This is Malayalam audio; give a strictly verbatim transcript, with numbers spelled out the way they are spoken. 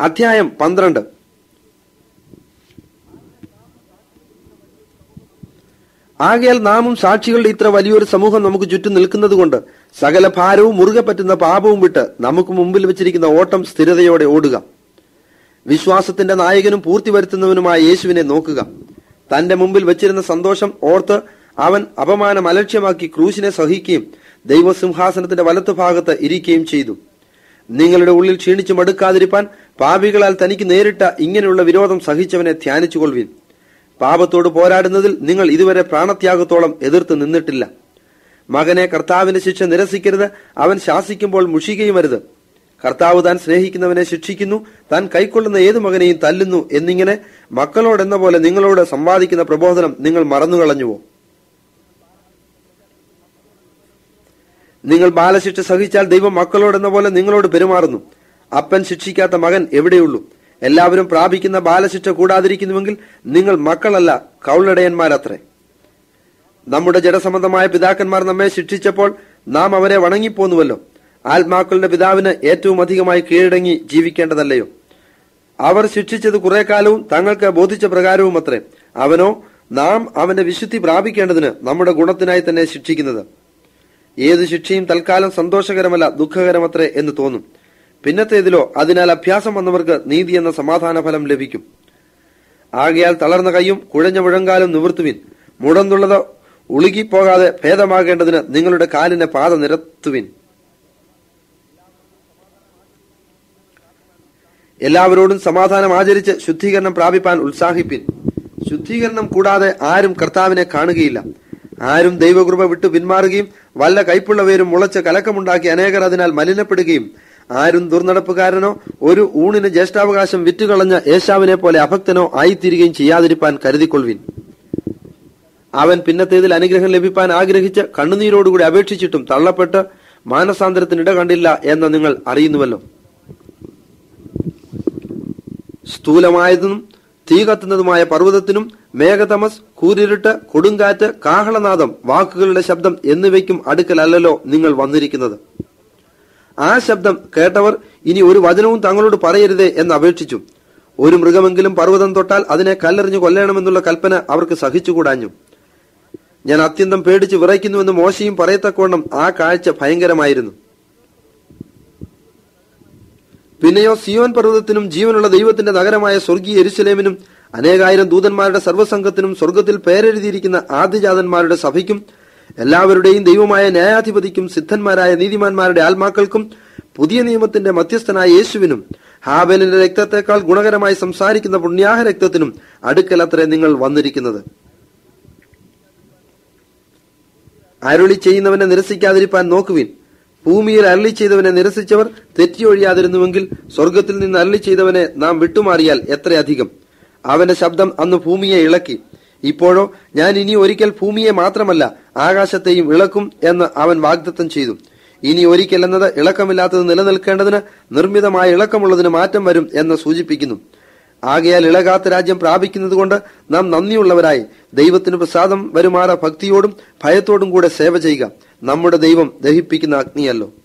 അധ്യായം പന്ത്രണ്ട്. ആകയാൽ നാമും സാക്ഷികളുടെ ഇത്ര വലിയൊരു സമൂഹം നമുക്ക് ചുറ്റും നിൽക്കുന്നത് കൊണ്ട് സകല ഭാരവും മുറുകെ പറ്റുന്ന പാപവും വിട്ട് നമുക്ക് മുമ്പിൽ വെച്ചിരിക്കുന്ന ഓട്ടം സ്ഥിരതയോടെ ഓടുക. വിശ്വാസത്തിന്റെ നായകനും പൂർത്തി വരുത്തുന്നവനുമായ യേശുവിനെ നോക്കുക. തന്റെ മുമ്പിൽ വെച്ചിരുന്ന സന്തോഷം ഓർത്ത് അവൻ അപമാനം അലക്ഷ്യമാക്കി ക്രൂശിനെ സഹിക്കുകയും ദൈവസിംഹാസനത്തിന്റെ വലത്തു ഭാഗത്ത് ഇരിക്കുകയും ചെയ്തു. നിങ്ങളുടെ ഉള്ളിൽ ക്ഷീണിച്ചു മടുക്കാതിരിപ്പാൻ പാപികളാൽ തനിക്ക് നേരിട്ട ഇങ്ങനെയുള്ള വിരോധം സഹിച്ചവനെ ധ്യാനിച്ചുകൊള്ളുവിൻ. പാപത്തോട് പോരാടുന്നതിൽ നിങ്ങൾ ഇതുവരെ പ്രാണത്യാഗത്തോളം എതിർത്ത് നിന്നിട്ടില്ല. മകനെ കർത്താവിന്റെ ശിക്ഷ നിരസിക്കരുത്. അവൻ ശാസിക്കുമ്പോൾ മുഷികയും വരുത്. കർത്താവ് താൻ സ്നേഹിക്കുന്നവനെ ശിക്ഷിക്കുന്നു, താൻ കൈക്കൊള്ളുന്ന ഏതു മകനെയും തല്ലുന്നു എന്നിങ്ങനെ മക്കളോടെന്ന പോലെ നിങ്ങളോട് സംവാദിക്കുന്ന പ്രബോധനം നിങ്ങൾ മറന്നുകളഞ്ഞുവോ? നിങ്ങൾ ബാലശിക്ഷ സഹിച്ചാൽ ദൈവം മക്കളോടെന്ന പോലെ നിങ്ങളോട് പെരുമാറുന്നു. അപ്പൻ ശിക്ഷിക്കാത്ത മകൻ എവിടെയുള്ളൂ? എല്ലാവരും പ്രാപിക്കുന്ന ബാലശിക്ഷ കൂടാതിരിക്കുന്നുവെങ്കിൽ നിങ്ങൾ മക്കളല്ല, കൗളടയന്മാരത്രേ. നമ്മുടെ ജഡസംബന്ധമായ പിതാക്കന്മാർ നമ്മെ ശിക്ഷിച്ചപ്പോൾ നാം അവരെ വണങ്ങിപ്പോന്നുവല്ലോ. ആത്മാക്കളുടെ പിതാവിന് ഏറ്റവും അധികമായി കീഴടങ്ങി ജീവിക്കേണ്ടതല്ലയോ? അവർ ശിക്ഷിച്ചത് കുറെ കാലവും തങ്ങൾക്ക് ബോധിച്ച പ്രകാരവും അത്രേ. അവനോ നാം അവന്റെ വിശുദ്ധി പ്രാപിക്കേണ്ടതിന് നമ്മുടെ ഗുണത്തിനായി തന്നെ ശിക്ഷിക്കുന്നത്. ഏതു ശിക്ഷയും തൽക്കാലം സന്തോഷകരമല്ല, ദുഃഖകരമത്രേ എന്ന് തോന്നും. പിന്നത്തേതിലോ അതിനാൽ അഭ്യാസം വന്നവർക്ക് നീതി എന്ന സമാധാന ഫലം ലഭിക്കും. ആകയാൽ തളർന്ന കൈയും കുഴഞ്ഞ മുഴങ്കാലും നിവർത്തുവിൻ. മുടന്തുള്ളത് ഉളുകിപ്പോകാതെ ഭേദമാകേണ്ടതിന് നിങ്ങളുടെ കാലിനെ പാത നിരത്തുവിൻ. എല്ലാവരോടും സമാധാനം ആചരിച്ച് ശുദ്ധീകരണം പ്രാപിപ്പാൻ ഉത്സാഹിപ്പിൻ. ശുദ്ധീകരണം കൂടാതെ ആരും കർത്താവിനെ കാണുകയില്ല. ആരും ദൈവകൃപ വിട്ടു പിന്മാറുകയും വല്ല കൈപ്പുള്ളവരും മുളച്ച് കലക്കമുണ്ടാക്കി അനേകർ അതിനാൽ മലിനപ്പെടുകയും ആരും ദുർനടപ്പുകാരനോ ഒരു ഊണിന് ജ്യേഷ്ഠാവകാശം വിറ്റുകളഞ്ഞ ഏശാവിനെ പോലെ അഭക്തനോ ആയിത്തീരുകയും ചെയ്യാതിരിപ്പാൻ കരുതിക്കൊള്ളുവിൻ. അവൻ പിന്നത്തേതിൽ അനുഗ്രഹം ലഭിപ്പാൻ ആഗ്രഹിച്ച് കണ്ണുനീരോടുകൂടി അപേക്ഷിച്ചിട്ടും തള്ളപ്പെട്ട് മാനസാന്തരത്തിനിട കണ്ടില്ല എന്ന് നിങ്ങൾ അറിയുന്നുവല്ലോ. സ്ഥൂലമായതും തീ കത്തുന്നതുമായ പർവ്വതത്തിനും മേഘതമസ്, കൂരിരുട്ട്, കൊടുങ്കാറ്റ്, കാഹളനാദം, വാക്കുകളുടെ ശബ്ദം എന്നിവയ്ക്കും അടുക്കലല്ലോ നിങ്ങൾ വന്നിരിക്കുന്നത്. ആ ശബ്ദം കേട്ടവർ ഇനി ഒരു വചനവും തങ്ങളോട് പറയരുതേ എന്ന് അപേക്ഷിച്ചു. ഒരു മൃഗമെങ്കിലും പർവ്വതം തൊട്ടാൽ അതിനെ കല്ലെറിഞ്ഞു കൊല്ലണമെന്നുള്ള കൽപ്പന അവർക്ക് സഹിച്ചുകൂടാഞ്ഞു. ഞാൻ അത്യന്തം പേടിച്ച് വിറയ്ക്കുന്നുവെന്ന് മോശയും പറയത്തക്കവണ്ണം ആ കാഴ്ച ഭയങ്കരമായിരുന്നു. പിന്നെയോ സിയോൻ പർവ്വതത്തിനും ജീവനുള്ള ദൈവത്തിന്റെ നഗരമായ സ്വർഗീയ യെരൂശലേമിനും അനേകായിരം ദൂതന്മാരുടെ സർവ്വസംഘത്തിനും സ്വർഗത്തിൽ പേരെഴുതിയിരിക്കുന്ന ആദ്യജാതന്മാരുടെ സഭയ്ക്കും എല്ലാവരുടെയും ദൈവമായ ന്യായാധിപതിക്കും സിദ്ധന്മാരായ നീതിമാന്മാരുടെ ആത്മാക്കൾക്കും പുതിയ നിയമത്തിന്റെ മധ്യസ്ഥനായ യേശുവിനും ഹാബേലിന്റെ രക്തത്തെക്കാൾ ഗുണകരമായി സംസാരിക്കുന്ന പുണ്യാഹ രക്തത്തിനും അടുക്കലത്രേ നിങ്ങൾ വന്നിരിക്കുന്നത്. അരുളി ചെയ്യുന്നവനെ നിരസിക്കാതിരിപ്പാൻ നോക്കുവിൻ. ഭൂമിയിൽ അരുളി ചെയ്തവനെ നിരസിച്ചവർ തെറ്റിയൊഴിയാതിരുന്നുവെങ്കിൽ സ്വർഗത്തിൽ നിന്ന് അരുളി ചെയ്തവനെ നാം വിട്ടുമാറിയാൽ എത്രയധികം. അവന്റെ ശബ്ദം അന്ന് ഭൂമിയെ ഇളക്കി. ഇപ്പോഴോ ഞാൻ ഇനി ഒരിക്കൽ ഭൂമിയെ മാത്രമല്ല ആകാശത്തെയും ഇളക്കും എന്ന് അവൻ വാഗ്ദത്തം ചെയ്തു. ഇനി ഒരിക്കൽ എന്നത് ഇളക്കമില്ലാത്തത് നിലനിൽക്കേണ്ടതിന് നിർമ്മിതമായ ഇളക്കമുള്ളതിന് മാറ്റം വരും എന്ന് സൂചിപ്പിക്കുന്നു. ആകയാൽ ഇളകാത്ത രാജ്യം പ്രാപിക്കുന്നത് കൊണ്ട് നാം നന്ദിയുള്ളവരായി ദൈവത്തിന് പ്രസാദം വരുമാറ ഭക്തിയോടും ഭയത്തോടും കൂടെ സേവ ചെയ്യുക. നമ്മുടെ ദൈവം ദഹിപ്പിക്കുന്ന അഗ്നിയല്ലോ.